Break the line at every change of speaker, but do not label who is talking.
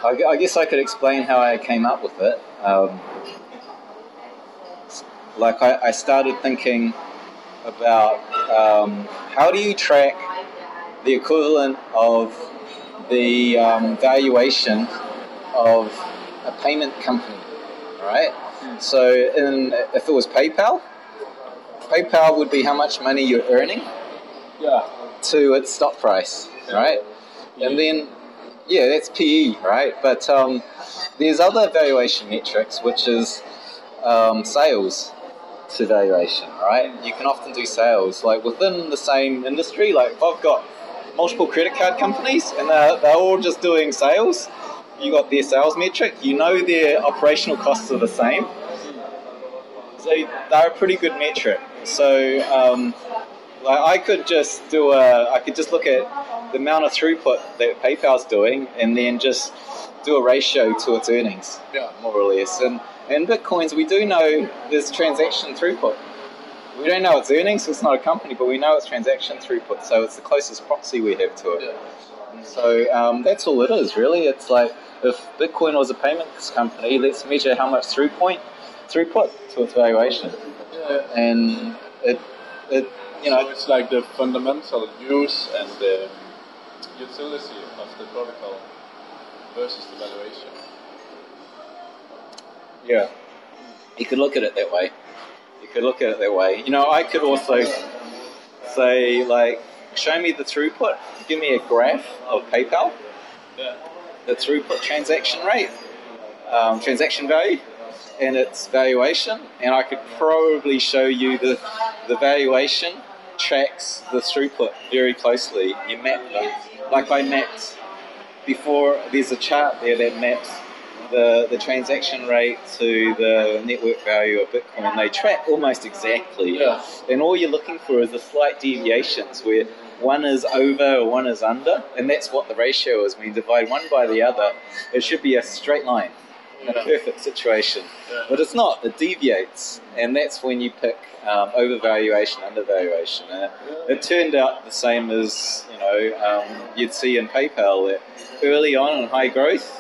I guess I could explain how I came up with it. I started thinking about how do you track the equivalent of the valuation of a payment company, right? So if it was PayPal would be how much money you're earning to its stock price, right? And then, that's PE, right? But there's other valuation metrics, which is sales to valuation, right? You can often do sales, like within the same industry. Like if I've got multiple credit card companies and they're all just doing sales, you got their sales metric, you know their operational costs are the same. So they're a pretty good metric. So I could just look at the amount of throughput that PayPal's doing and then just do a ratio to its earnings, more or less. And Bitcoins, we do know there's transaction throughput. We don't know its earnings, it's not a company, but we know it's transaction throughput, so it's the closest proxy we have to it. And so that's all it is, really. It's like, if Bitcoin was a payments company, let's measure how much throughput to its valuation. And it
so it's like the fundamental use and the utility of the protocol versus the valuation.
Yeah, you could look at it that way. I could also say, like, show me the throughput. Give me a graph of PayPal. The throughput transaction rate, transaction value, and its valuation. And I could probably show you the valuation tracks the throughput very closely. You map them. Like I mapped before, there's a chart there that maps the transaction rate to the network value of Bitcoin. They track almost exactly. And all you're looking for is the slight deviations where one is over or one is under, and that's what the ratio is. When you divide one by the other, it should be a straight line in a perfect situation. But it's not, it deviates, and that's when you pick overvaluation, undervaluation. And it turned out the same as you'd see in PayPal, that early on in high growth,